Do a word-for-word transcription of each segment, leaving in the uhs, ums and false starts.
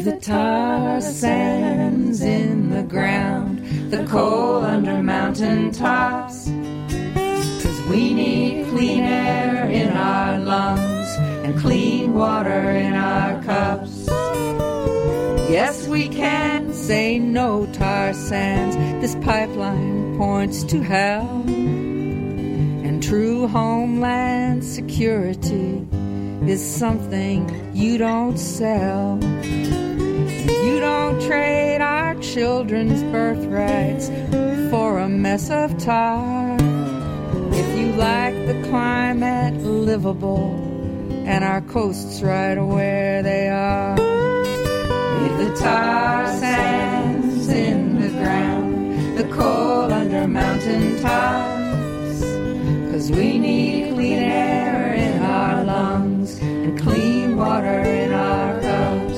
the tar sands in the ground, the coal under mountain tops. 'Cause we need clean air in our lungs and clean water in our cups. Yes, we can say no tar sands. This pipeline points to hell. And true homeland security is something you don't sell. You don't trade our children's birthrights for a mess of tar. If you like the climate livable and our coasts right where they are, leave the tar sands in the ground, the coal under mountain tops. 'Cause we need clean air in our lungs and clean water in our cups.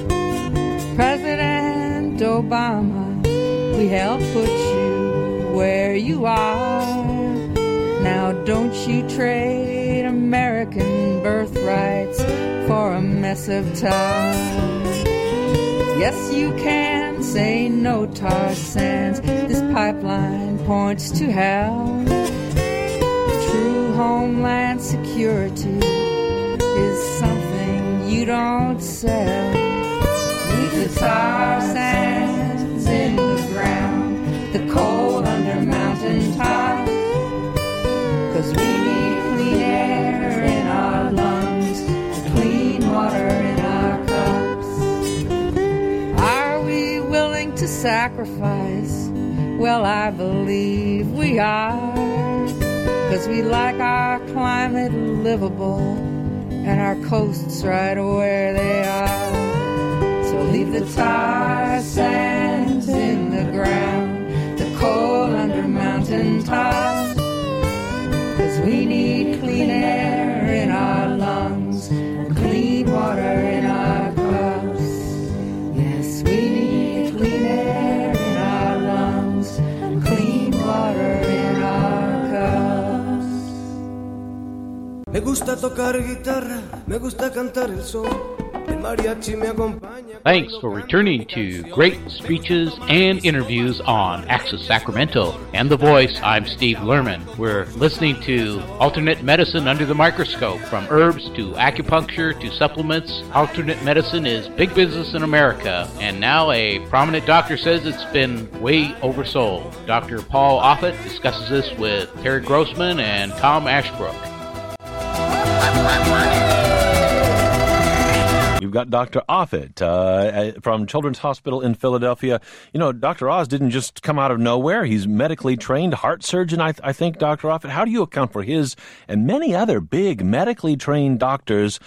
President Obama, we helped put you where you are. Now don't you trade American birthrights for a mess of tar. Yes, you can say no tar sands. This pipeline points to hell. True homeland security is something you don't sell. Leave the tar sands in the ground, the coal under mountain tops. 'Cause we need clean air in our lungs, clean water in our cups. Are we willing to sacrifice? Well, I believe we are. 'Cause we like our climate livable and our coasts right where they are. So leave the tar sands in the ground, the coal under mountain tops. 'Cause we need clean air in our lungs, clean water in our cups. Yes, we need clean air in our lungs, clean water in our cups. Me gusta tocar guitarra, me gusta cantar el sol. El mariachi me acompaña. Thanks for returning to Great Speeches and Interviews on Access Sacramento. And the voice, I'm Steve Lerman. We're listening to alternate medicine under the microscope. From herbs to acupuncture to supplements, alternate medicine is big business in America. And now a prominent doctor says it's been way oversold. Doctor Paul Offit discusses this with Terry Grossman and Tom Ashbrook. You've got Doctor Offit uh, from Children's Hospital in Philadelphia. You know, Doctor Oz didn't just come out of nowhere. He's medically trained heart surgeon, I, th- I think, Doctor Offit. How do you account for his and many other big medically trained doctors'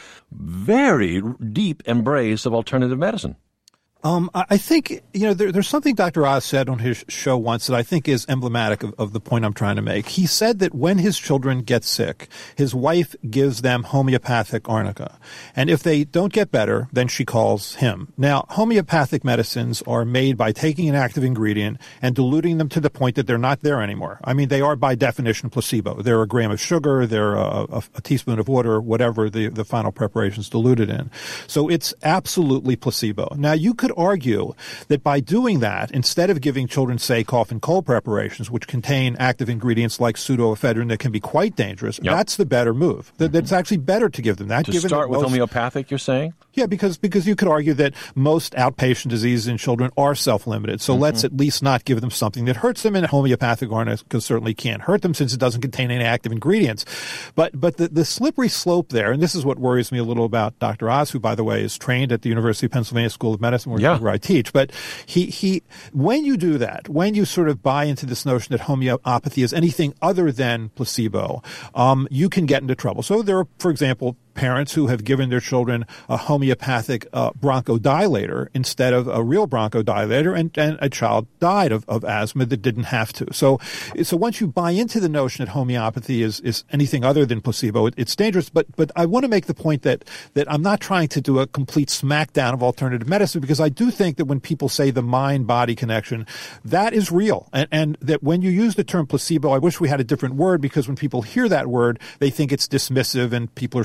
very deep embrace of alternative medicine? Um, I think, you know, there, there's something Doctor Oz said on his show once that I think is emblematic of, of the point I'm trying to make. He said that when his children get sick, his wife gives them homeopathic arnica. And if they don't get better, then she calls him. Now, homeopathic medicines are made by taking an active ingredient and diluting them to the point that they're not there anymore. I mean, they are by definition placebo. They're a gram of sugar, they're a, a, a teaspoon of water, whatever the, the final preparation is diluted in. So it's absolutely placebo. Now, you could argue that by doing that, instead of giving children, say, cough and cold preparations, which contain active ingredients like pseudoephedrine that can be quite dangerous, yep. that's the better move. That, that's actually better to give them that. To given start that with most, homeopathic, you're saying? Yeah, because because you could argue that most outpatient diseases in children are self-limited. So mm-hmm. let's at least not give them something that hurts them, and homeopathic arnica certainly can't hurt them since it doesn't contain any active ingredients. But but the, the slippery slope there, and this is what worries me a little about Doctor Oz, who, by the way, is trained at the University of Pennsylvania School of Medicine, where, yeah. where I teach. But he, he when you do that, when you sort of buy into this notion that homeopathy is anything other than placebo, um, you can get into trouble. So there are, for example, parents who have given their children a homeopathic uh, bronchodilator instead of a real bronchodilator, and, and a child died of, of asthma that didn't have to. So, so once you buy into the notion that homeopathy is, is anything other than placebo, it, it's dangerous. But, but I want to make the point that, that I'm not trying to do a complete smackdown of alternative medicine, because I do think that when people say the mind-body connection, that is real. And, and that when you use the term placebo, I wish we had a different word, because when people hear that word, they think it's dismissive and people are saying it's just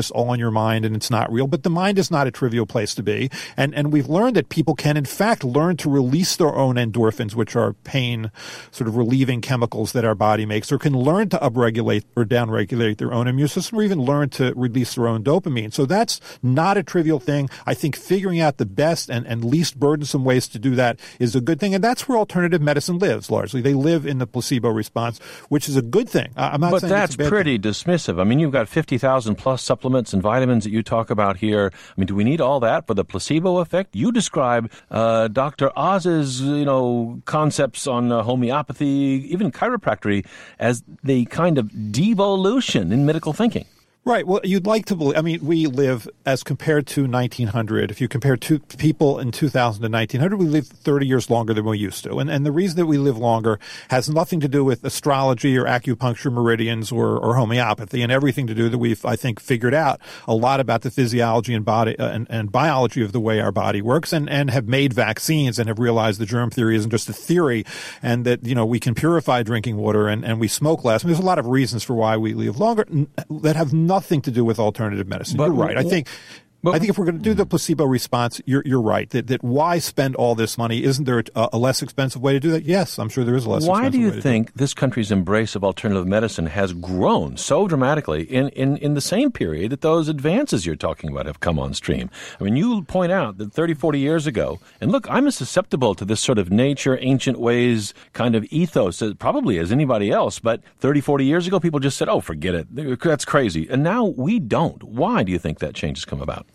just all in your mind and it's not real. But the mind is not a trivial place to be. And, and we've learned that people can, in fact, learn to release their own endorphins, which are pain sort of relieving chemicals that our body makes, or can learn to upregulate or downregulate their own immune system, or even learn to release their own dopamine. So that's not a trivial thing. I think figuring out the best and, and least burdensome ways to do that is a good thing. And that's where alternative medicine lives, largely. They live in the placebo response, which is a good thing. I'm not but saying that's it's a bad pretty thing. dismissive. I mean, you've got fifty thousand plus supplements and vitamins that you talk about here. I mean, do we need all that for the placebo effect? You describe uh, Doctor Oz's, you know, concepts on uh, homeopathy, even chiropractic, as the kind of devolution in medical thinking. Right. Well, you'd like to believe, I mean, we live, as compared to nineteen hundred, if you compare two people in two thousand to nineteen hundred, we live thirty years longer than we used to. And, and the reason that we live longer has nothing to do with astrology or acupuncture meridians or, or homeopathy, and everything to do that we've, I think, figured out a lot about the physiology and body uh, and, and biology of the way our body works, and, and have made vaccines and have realized the germ theory isn't just a theory, and that, you know, we can purify drinking water and, and we smoke less. I mean, there's a lot of reasons for why we live longer that have nothing Nothing to do with alternative medicine. But, you're right. I think but, I think if we're going to do the placebo response, you're, you're right. That, that why spend all this money? Isn't there a, a less expensive way to do that? Yes, I'm sure there is a less why expensive way to do it. Why do you think this country's embrace of alternative medicine has grown so dramatically in, in, in the same period that those advances you're talking about have come on stream? I mean, you point out that thirty, forty years ago, and look, I'm as susceptible to this sort of nature, ancient ways kind of ethos as, probably as anybody else, but thirty, forty years ago, people just said, oh, forget it. That's crazy. And now we don't. Why do you think that change has come about?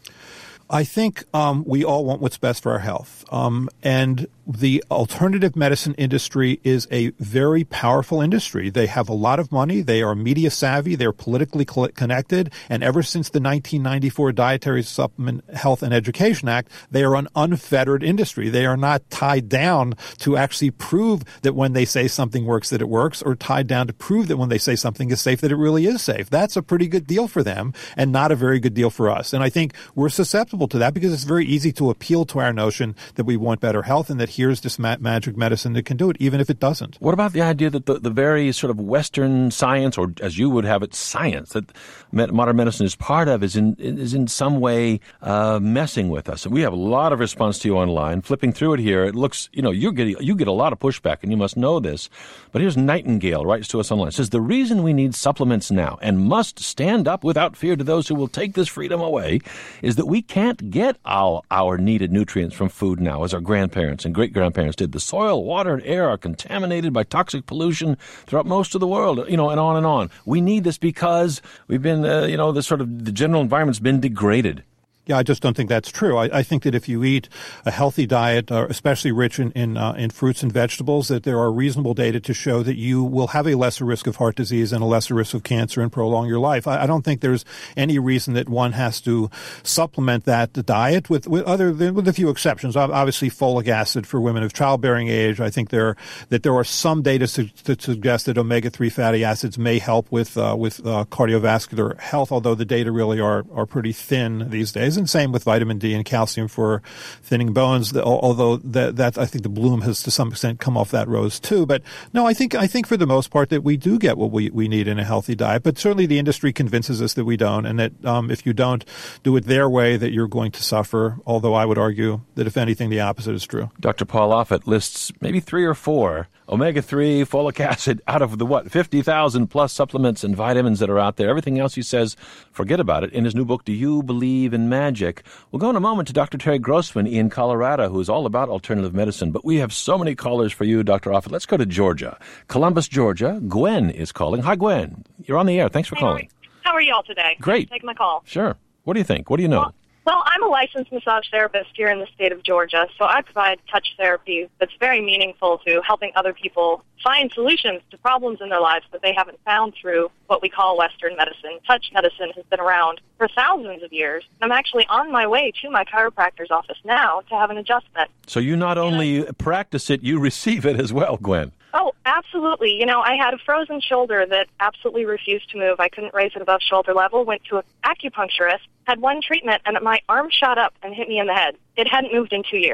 I think um, we all want what's best for our health. Um, and the alternative medicine industry is a very powerful industry. They have a lot of money. They are media savvy. They're politically connected. And ever since the nineteen ninety-four Dietary Supplement Health and Education Act, they are an unfettered industry. They are not tied down to actually prove that when they say something works, that it works, or tied down to prove that when they say something is safe, that it really is safe. That's a pretty good deal for them and not a very good deal for us. And I think we're susceptible to that because it's very easy to appeal to our notion that we want better health and that here's this ma- magic medicine that can do it, even if it doesn't. What about the idea that the, the very sort of Western science, or as you would have it, science, that modern medicine is part of, is in is in some way uh, messing with us? And we have a lot of response to you online. Flipping through it here, it looks, you know, you get, you get a lot of pushback, and you must know this. But here's Nightingale, writes to us online. It says, the reason we need supplements now and must stand up without fear to those who will take this freedom away is that we can't get our, our needed nutrients from food now, as our grandparents and great-grandparents did. The soil, water, and air are contaminated by toxic pollution throughout most of the world, you know, and on and on. We need this because we've been, uh, you know, the sort of the general environment's been degraded. Yeah, I just don't think that's true. I, I think that if you eat a healthy diet, uh, especially rich in in, uh, in fruits and vegetables, that there are reasonable data to show that you will have a lesser risk of heart disease and a lesser risk of cancer and prolong your life. I, I don't think there's any reason that one has to supplement that diet with, with other with a few exceptions. Obviously, folic acid for women of childbearing age. I think there that there are some data to, to suggest that omega three fatty acids may help with uh, with uh, cardiovascular health, although the data really are are pretty thin these days. And same with vitamin D and calcium for thinning bones, although that, that I think the bloom has to some extent come off that rose too. But no, I think I think for the most part that we do get what we, we need in a healthy diet. But certainly the industry convinces us that we don't, and that um, if you don't do it their way, that you're going to suffer, although I would argue that if anything, the opposite is true. Doctor Paul Offit lists maybe three or four omega three, folic acid, out of the, what, fifty thousand plus supplements and vitamins that are out there. Everything else he says, forget about it. In his new book, Do You Believe in Magic? We'll go in a moment to Doctor Terry Grossman in Colorado, who is all about alternative medicine. But we have so many callers for you, Doctor Offit. Let's go to Georgia. Columbus, Georgia. Gwen is calling. Hi, Gwen. You're on the air. Thanks for hey, calling. How are you all today? Great. Take my call. Sure. What do you think? What do you know? Well, Well, I'm a licensed massage therapist here in the state of Georgia, so I provide touch therapy that's very meaningful to helping other people find solutions to problems in their lives that they haven't found through what we call Western medicine. Touch medicine has been around for thousands of years. I'm actually on my way to my chiropractor's office now to have an adjustment. So you not only practice it, you receive it as well, Gwen. Oh, absolutely. You know, I had a frozen shoulder that absolutely refused to move. I couldn't raise it above shoulder level, went to an acupuncturist, had one treatment, and my arm shot up and hit me in the head. It hadn't moved in two years.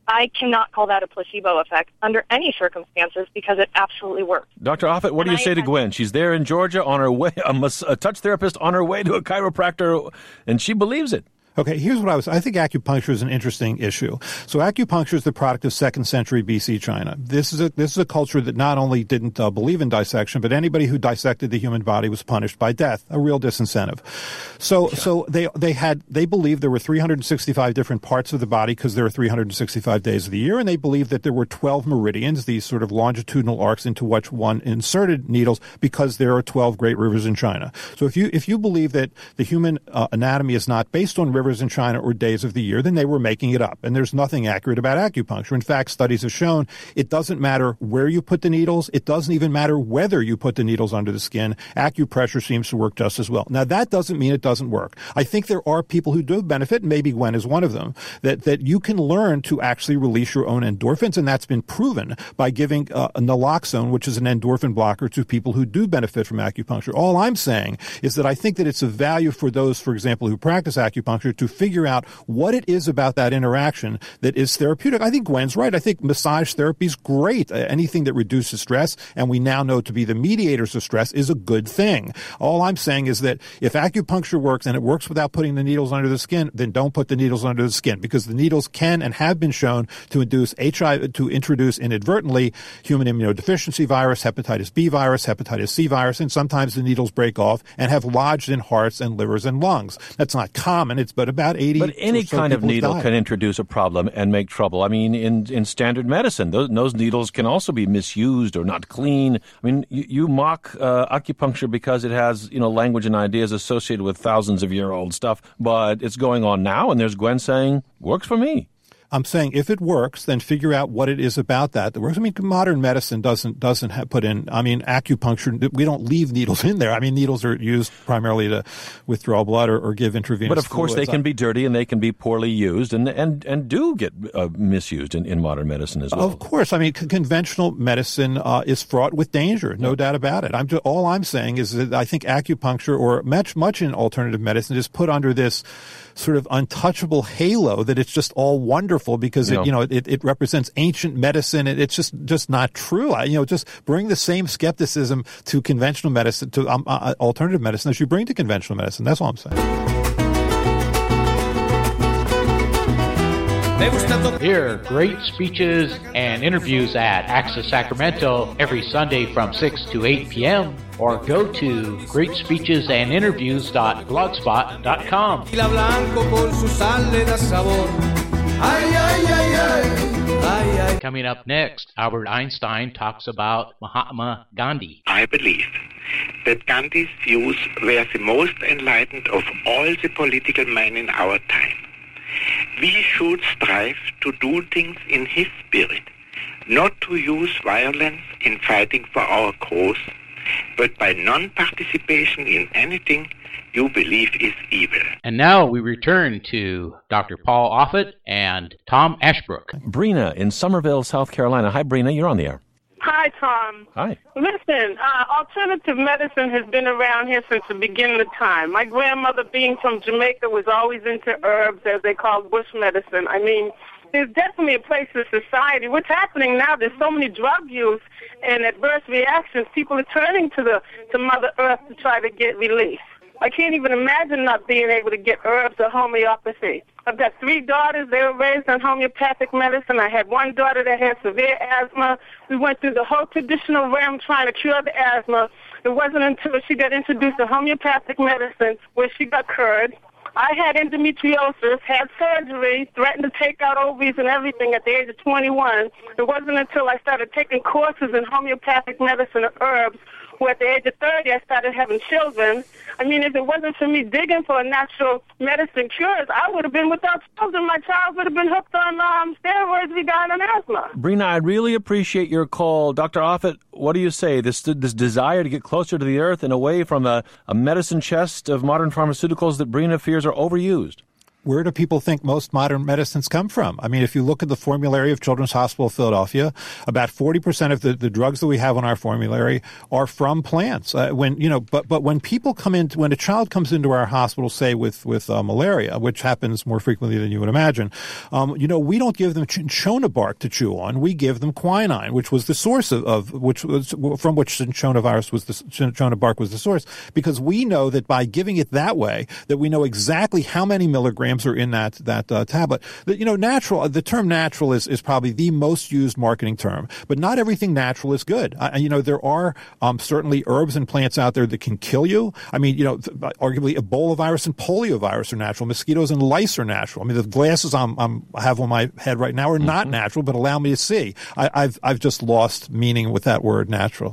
I cannot call that a placebo effect under any circumstances because it absolutely works. Doctor Offit, what and do you I, say to I, Gwen? She's there in Georgia on her way, a, mas- a touch therapist on her way to a chiropractor, and she believes it. Okay, here's what I was. I think acupuncture is an interesting issue. So acupuncture is the product of second century B C China. This is a this is a culture that not only didn't uh, believe in dissection, but anybody who dissected the human body was punished by death. A real disincentive. So so they they had they believed there were three hundred sixty-five different parts of the body because there are three hundred sixty-five days of the year, and they believed that there were twelve meridians, these sort of longitudinal arcs into which one inserted needles, because there are twelve great rivers in China. So if you if you believe that the human uh, anatomy is not based on rivers in China or days of the year, then they were making it up. And there's nothing accurate about acupuncture. In fact, studies have shown it doesn't matter where you put the needles. It doesn't even matter whether you put the needles under the skin. Acupressure seems to work just as well. Now, that doesn't mean it doesn't work. I think there are people who do benefit, and maybe Gwen is one of them, that, that you can learn to actually release your own endorphins, and that's been proven by giving uh, naloxone, which is an endorphin blocker, to people who do benefit from acupuncture. All I'm saying is that I think that it's of value for those, for example, who practice acupuncture to figure out what it is about that interaction that is therapeutic. I think Gwen's right. I think massage therapy is great. Uh, anything that reduces stress, and we now know to be the mediators of stress, is a good thing. All I'm saying is that if acupuncture works and it works without putting the needles under the skin, then don't put the needles under the skin, because the needles can and have been shown to induce H I V, to introduce inadvertently human immunodeficiency virus, hepatitis B virus, hepatitis C virus, and sometimes the needles break off and have lodged in hearts and livers and lungs. That's not common. It's but about eighty. But any so kind of needle died. can introduce a problem and make trouble. I mean, in, in standard medicine, those, those needles can also be misused or not clean. I mean, you, you mock uh, acupuncture because it has, you know, language and ideas associated with thousands of year old stuff, but it's going on now, and there's Gwen saying, works for me. I'm saying if it works, then figure out what it is about that that works. I mean, modern medicine doesn't doesn't have put in. I mean, acupuncture. We don't leave needles in there. I mean, needles are used primarily to withdraw blood or, or give intravenous. But of course, fluids. they can be dirty and they can be poorly used, and and and do get uh, misused in, in modern medicine as well. Of course, I mean, c- conventional medicine uh, is fraught with danger, no yeah. doubt about it. I'm just, all I'm saying is that I think acupuncture, or much much in alternative medicine, is put under this sort of untouchable halo that it's just all wonderful because Yeah. it, you know, it, it represents ancient medicine. It, it's just, just not true. I, you know, just bring the same skepticism to conventional medicine, to um, uh, alternative medicine as you bring to conventional medicine. That's all I'm saying. Hear great speeches and interviews at Access Sacramento every Sunday from six to eight p.m. or go to great speeches and interviews dot blogspot dot com. Coming up next, Albert Einstein talks about Mahatma Gandhi. I believe that Gandhi's views were the most enlightened of all the political men in our time. We should strive to do things in his spirit, not to use violence in fighting for our cause, but by non-participation in anything you believe is evil. And now we return to Doctor Paul Offit and Tom Ashbrook. Brina in Somerville, South Carolina. Hi, Brina. You're on the air. Hi, Tom. Hi. Listen, uh, alternative medicine has been around here since the beginning of time. My grandmother, being from Jamaica, was always into herbs, as they call bush medicine. I mean, there's definitely a place in society. What's happening now, there's so many drug use and adverse reactions. People are turning to the to Mother Earth to try to get relief. I can't even imagine not being able to get herbs or homeopathy. I've got three daughters. They were raised on homeopathic medicine. I had one daughter that had severe asthma. We went through the whole traditional realm trying to cure the asthma. It wasn't until she got introduced to homeopathic medicine where she got cured. I had endometriosis, had surgery, threatened to take out ovaries and everything at the age of twenty-one. It wasn't until I started taking courses in homeopathic medicine and herbs where at the age of thirty I started having children. I mean, if it wasn't for me digging for natural medicine cures, I would have been without children. My child would have been hooked on um, steroids, we died on asthma. Brina, I really appreciate your call. Doctor Offit, what do you say? This this desire to get closer to the earth and away from a, a medicine chest of modern pharmaceuticals that Brina fears are overused. where do people think most modern medicines come from? I mean, if you look at the formulary of Children's Hospital of Philadelphia, about forty percent of the, the drugs that we have on our formulary are from plants. Uh, when, you know, but, but when people come in, when a child comes into our hospital, say with, with uh, malaria, which happens more frequently than you would imagine, um, you know, we don't give them cinchona bark to chew on. We give them quinine, which was the source of, of which was from which cinchona virus was the cinchona bark was the source, because we know that by giving it that way, that we know exactly how many milligrams are in that that uh, tablet. That, you know, natural. The term natural is is probably the most used marketing term, but not everything natural is good. I, you know, there are um, certainly herbs and plants out there that can kill you. I mean, you know, th- arguably Ebola virus and polio virus are natural. Mosquitoes and lice are natural. I mean, the glasses I'm, I'm, I have on my head right now are not mm-hmm. natural, but allow me to see. I, I've I've just lost meaning with that word natural.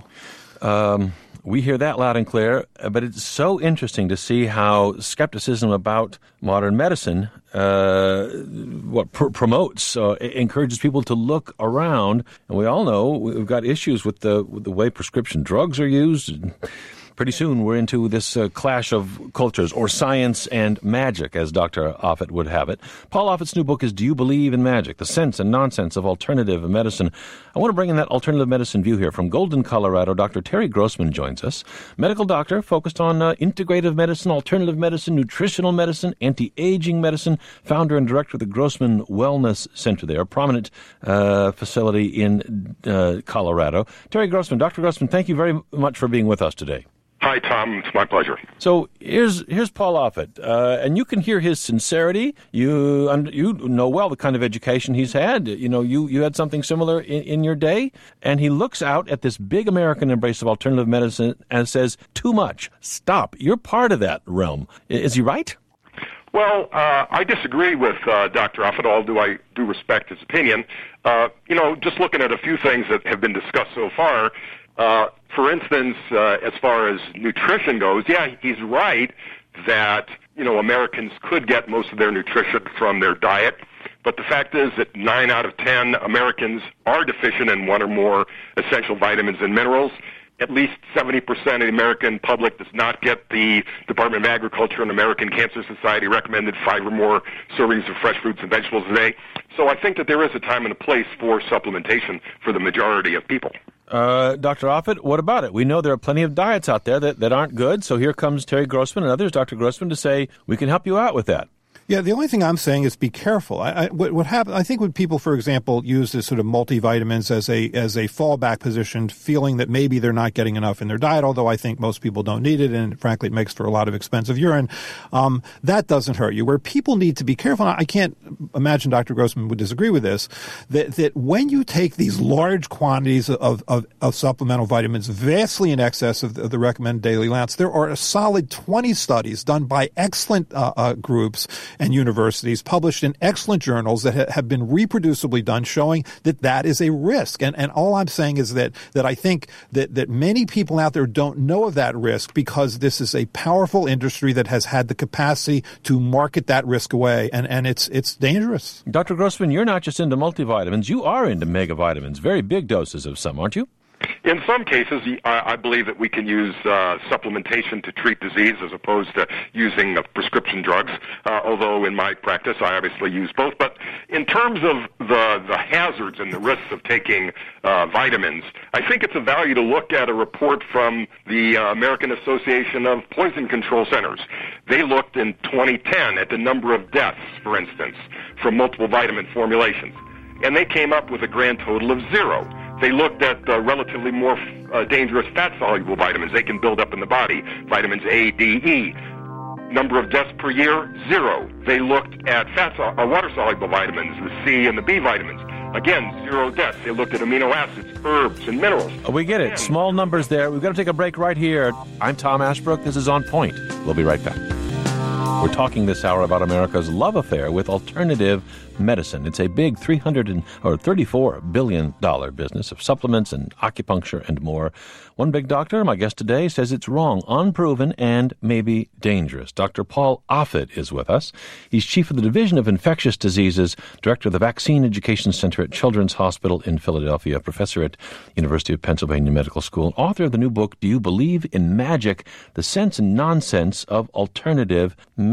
Um, we hear that loud and clear, but it's so interesting to see how skepticism about modern medicine uh, what pr- promotes, uh, encourages people to look around. And we all know we've got issues with the with the way prescription drugs are used. Pretty soon we're into this uh, clash of cultures, or science and magic, as Doctor Offit would have it. Paul Offit's new book is Do You Believe in Magic? The Sense and Nonsense of Alternative Medicine. I want to bring in that alternative medicine view here. From Golden, Colorado, Doctor Terry Grossman joins us. Medical doctor focused on uh, integrative medicine, alternative medicine, nutritional medicine, anti-aging medicine, founder and director of the Grossman Wellness Center there, a prominent uh, facility in uh, Colorado. Terry Grossman, Doctor Grossman, thank you very much for being with us today. Hi, Tom. It's my pleasure. So here's here's Paul Offit, uh, and you can hear his sincerity. You you know well the kind of education he's had. You know, you, you had something similar in, in your day, and he looks out at this big American embrace of alternative medicine and says, too much. Stop. You're part of that realm. Is he right? Well, uh, I disagree with uh, Doctor Offit, although I do respect his opinion. Uh, you know, just looking at a few things that have been discussed so far, Uh, for instance, uh, as far as nutrition goes, yeah, he's right that, you know, Americans could get most of their nutrition from their diet. But the fact is that nine out of ten Americans are deficient in one or more essential vitamins and minerals. At least seventy percent of the American public does not get the Department of Agriculture and American Cancer Society recommended five or more servings of fresh fruits and vegetables a day. So I think that there is a time and a place for supplementation for the majority of people. Uh, Doctor Offit, what about it? We know there are plenty of diets out there that, that aren't good, so here comes Terry Grossman and others, Doctor Grossman, to say we can help you out with that. Yeah, the only thing I'm saying is be careful. I, I, what, what happen, I think when people, for example, use this sort of multivitamins as a as a fallback position, feeling that maybe they're not getting enough in their diet, although I think most people don't need it, and frankly, it makes for a lot of expensive urine, um, that doesn't hurt you. Where people need to be careful, I can't imagine Doctor Grossman would disagree with this, that, that when you take these large quantities of, of, of supplemental vitamins, vastly in excess of the, of the recommended daily allowance, there are a solid twenty studies done by excellent uh, uh, groups and universities published in excellent journals that ha- have been reproducibly done showing that that is a risk. And and all I'm saying is that that I think that, that many people out there don't know of that risk because this is a powerful industry that has had the capacity to market that risk away. And, and it's it's dangerous. Doctor Grossman, you're not just into multivitamins. You are into megavitamins, very big doses of some, aren't you? In some cases, I believe that we can use uh, supplementation to treat disease as opposed to using uh, prescription drugs, uh, although in my practice I obviously use both. But in terms of the, the hazards and the risks of taking uh, vitamins, I think it's of value to look at a report from the uh, American Association of Poison Control Centers. They looked in twenty ten at the number of deaths, for instance, from multiple vitamin formulations, and they came up with a grand total of zero. They looked at uh, relatively more uh, dangerous fat-soluble vitamins they can build up in the body, vitamins A, D, E. Number of deaths per year, zero. They looked at fat uh, water-soluble vitamins, the C and the B vitamins. Again, zero deaths. They looked at amino acids, herbs, and minerals. Oh, we get it. Again. Small numbers there. We've got to take a break right here. I'm Tom Ashbrook. This is On Point. We'll be right back. We're talking this hour about America's love affair with alternative medicine. It's a big three hundred or thirty-four billion dollars business of supplements and acupuncture and more. One big doctor, my guest today, says it's wrong, unproven, and maybe dangerous. Doctor Paul Offit is with us. He's chief of the Division of Infectious Diseases, director of the Vaccine Education Center at Children's Hospital in Philadelphia, professor at University of Pennsylvania Medical School, and author of the new book, Do You Believe in Magic? The Sense and Nonsense of Alternative Medicine.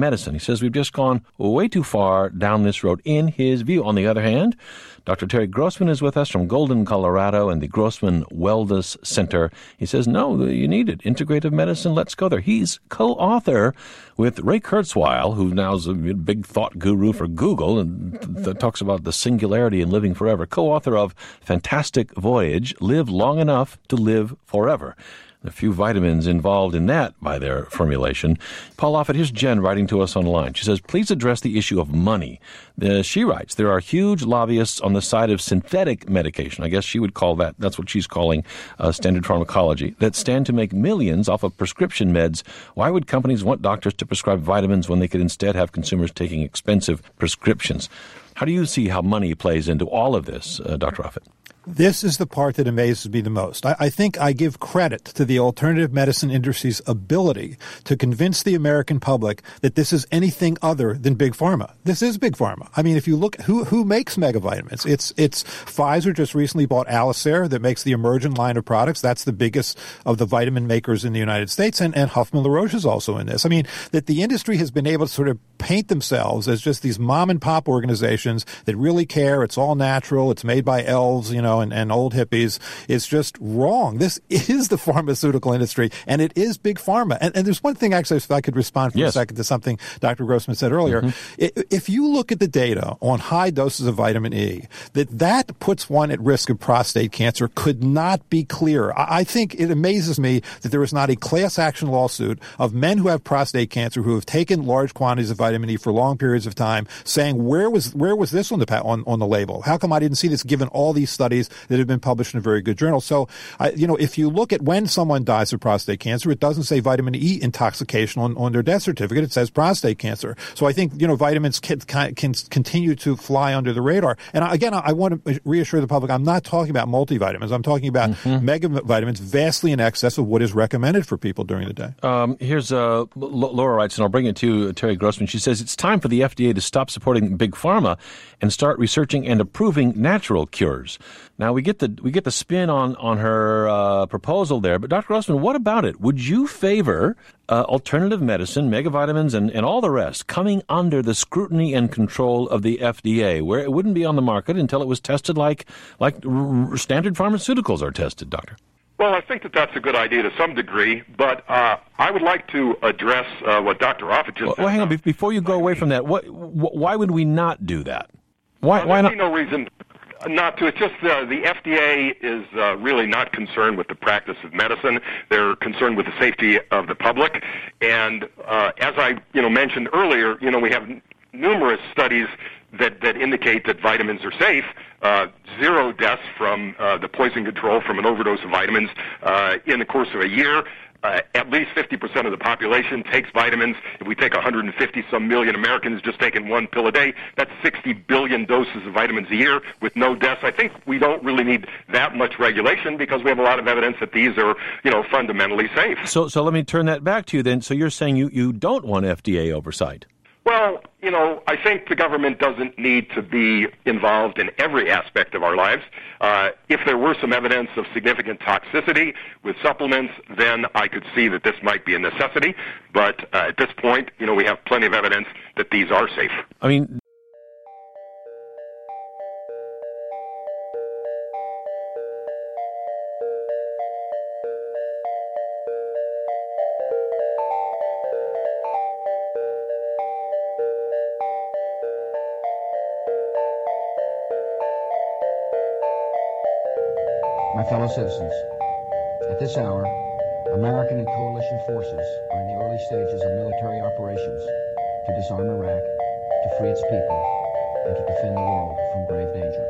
medicine. He says we've just gone way too far down this road, in his view. On the other hand, Doctor Terry Grossman is with us from Golden, Colorado, and the Grossman Wellness Center. He says, no, you need it. Integrative medicine, let's go there. He's co-author with Ray Kurzweil, who now is a big thought guru for Google and th- th- talks about the singularity and living forever. Co-author of Fantastic Voyage, Live Long Enough to Live Forever. A few vitamins involved in that by their formulation. Paul Offit, here's Jen writing to us online. She says, please address the issue of money. Uh, she writes, there are huge lobbyists on the side of synthetic medication. I guess she would call that, that's what she's calling uh, standard pharmacology, that stand to make millions off of prescription meds. Why would companies want doctors to prescribe vitamins when they could instead have consumers taking expensive prescriptions? How do you see how money plays into all of this, uh, Doctor Offit? This is the part that amazes me the most. I, I think I give credit to the alternative medicine industry's ability to convince the American public that this is anything other than Big Pharma. This is Big Pharma. I mean, if you look, who who makes megavitamins? It's it's Pfizer just recently bought Alicer that makes the Emergent line of products. That's the biggest of the vitamin makers in the United States, and, and Huffman LaRoche is also in this. I mean, that the industry has been able to sort of paint themselves as just these mom and pop organizations that really care. It's all natural. It's made by elves, you know, And, and old hippies is just wrong. This is the pharmaceutical industry, and it is Big Pharma. And, and there's one thing, actually, if I could respond for yes. a second to something Doctor Grossman said earlier. Mm-hmm. If you look at the data on high doses of vitamin E, that that puts one at risk of prostate cancer could not be clearer. I, I think it amazes me that there is not a class action lawsuit of men who have prostate cancer who have taken large quantities of vitamin E for long periods of time saying, where was where was this on the on, on the label? How come I didn't see this given all these studies that have been published in a very good journal? So, I, you know, if you look at when someone dies of prostate cancer, it doesn't say vitamin E intoxication on, on their death certificate. It says prostate cancer. So I think, you know, vitamins can, can, can continue to fly under the radar. And again, I, I want to reassure the public, I'm not talking about multivitamins. I'm talking about mm-hmm. megavitamins vastly in excess of what is recommended for people during the day. Um, here's uh, Laura writes, and I'll bring it to uh, Terry Grossman. She says, it's time for the F D A to stop supporting Big Pharma and start researching and approving natural cures. Now, we get the we get the spin on, on her uh, proposal there, but Doctor Grossman, what about it? Would you favor uh, alternative medicine, megavitamins, and, and all the rest coming under the scrutiny and control of the F D A, where it wouldn't be on the market until it was tested like, like r- standard pharmaceuticals are tested, Doctor? Well, I think that that's a good idea to some degree, but uh, I would like to address uh, what Doctor Offit just well, said. Well, hang on. Before you go away from that, what, wh- why would we not do that? Why, uh, why not? no reason not to. It's just uh, the F D A is uh, really not concerned with the practice of medicine. They're concerned with the safety of the public. And uh, as I, you know, mentioned earlier, you know, we have n- numerous studies that, that indicate that vitamins are safe. Uh, zero deaths from uh, the poison control from an overdose of vitamins uh, in the course of a year. Uh, at least fifty percent of the population takes vitamins. If we take one hundred fifty some million Americans just taking one pill a day, that's sixty billion doses of vitamins a year with no deaths. I think we don't really need that much regulation because we have a lot of evidence that these are, you know, fundamentally safe. So, so let me turn that back to you then. So you're saying you, you don't want F D A oversight? Well, you know, I think the government doesn't need to be involved in every aspect of our lives. Uh, if there were some evidence of significant toxicity with supplements, then I could see that this might be a necessity. But uh, at this point, you know, we have plenty of evidence that these are safe. I mean, My fellow citizens, at this hour, American and coalition forces are in the early stages of military operations to disarm Iraq, to free its people, and to defend the world from grave danger.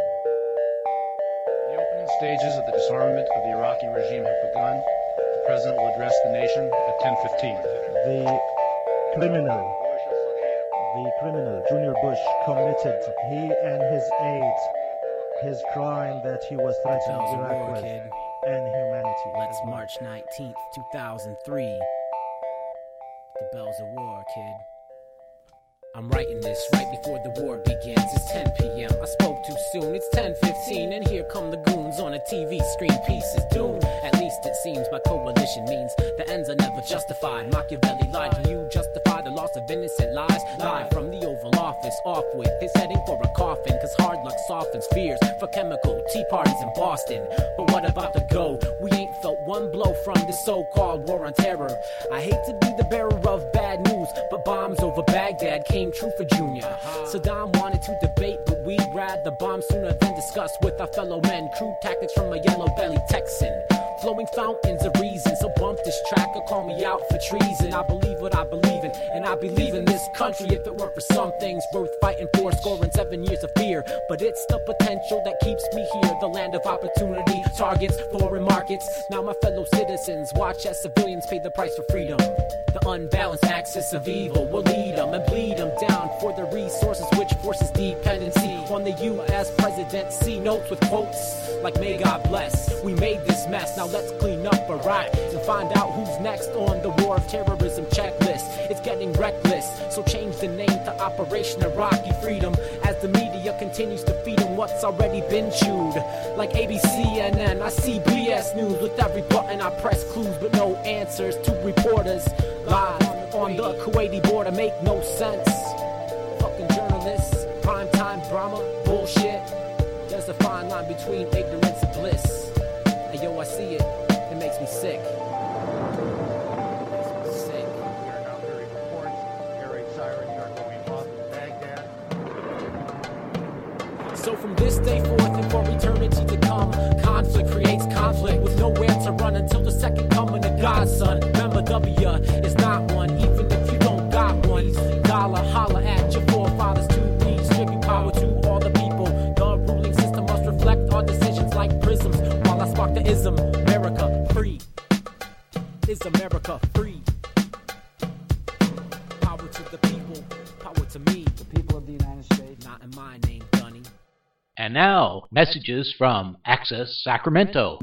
The opening stages of the disarmament of the Iraqi regime have begun. The President will address the nation at ten fifteen. The criminal, the criminal, Junior Bush, committed, he and his aides, his crime that he was threatening Iraq with, kid. And humanity. Let's March nineteenth, two thousand three. The bells of war, kid. I'm writing this right before the war begins. It's ten p.m. I spoke too soon. It's ten fifteen, and here come the goons on a T V screen. Peace is doomed. At least it seems by coalition means the ends are never justified. Machiavelli lied to you. Justify the loss of innocent lies. Live from the Oval Office, off with his heading for a coffin, cause hard luck softens fears for chemical tea parties in Boston. But what about the go? We ain't felt one blow from this so-called war on terror. I hate to be the bearer of bad news, but bombs over Baghdad came true for Junior. Saddam wanted to debate, but we'd rather bomb sooner than discuss with our fellow men. Crude tactics from a yellow-bellied Texan. Flowing fountains of reason, so bump this track or call me out for treason. I believe what I believe in, and I believe in this country. If it weren't for some things worth fighting for, scoring seven years of fear. But it's the potential that keeps me here, the land of opportunity, targets, foreign markets. Now my fellow citizens watch as civilians pay the price for freedom. The unbalanced axis of evil will lead them and bleed them down for the resources which forces dependency on the U S presidency. Notes with quotes like may God bless. We made this mess, now let's clean up Iraq and find out who's next on the war of terrorism checklist. It's getting reckless, so change the name to Operation Iraqi Freedom as the media continues to feed them what's already been chewed. Like A B C, N N, I C B S News. With every button I press clues but no answers to reporters live on the Kuwaiti border. Make no sense. Fucking journalists, primetime drama, bullshit. There's a fine line between ignorance and bliss. And yo, I see it, it makes me sick. So from this day forth and for eternity to come, conflict creates conflict with nowhere to run until the second coming of God's son. Remember, W is not one, even if you don't got one. Dollar, holla at your forefathers to redistribute power to all the people. The ruling system must reflect our decisions like prisms. While I spark the ism, America free. Is America free? Power to the people, power to me. The people of the United States. Not in my name, Dunny. And now, messages from Access Sacramento.